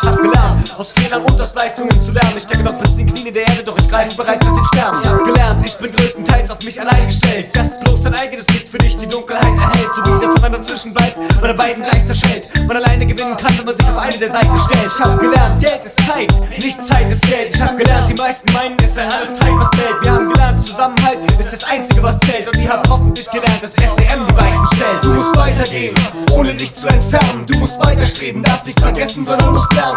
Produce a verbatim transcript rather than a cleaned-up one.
Ich hab gelernt, aus Fehlern und aus Leistungen zu lernen. Ich stecke noch bis in die Knie in der Erde, doch ich greife bereits nach den Sternen. Ich hab gelernt, ich bin größtenteils auf mich allein gestellt. Gastlos dein eigenes Licht für dich die Dunkelheit erhält. So wie dass man dazwischen bleibt, meine beiden gleich zerschellt. Man alleine gewinnen kann, wenn man sich auf eine der Seiten stellt. Ich hab gelernt, Geld ist Zeit, nicht Zeit ist Geld. Ich hab gelernt, die meisten meinen, es sei alles Zeit, was zählt. Wir haben gelernt, Zusammenhalt ist das Einzige, was zählt. Und ihr habt hoffentlich gelernt, dass S E M die Weichen stellt. Du musst weitergehen, ohne dich zu entfernen. Du musst weiterstreben, darfst nicht vergessen, sondern musst lernen.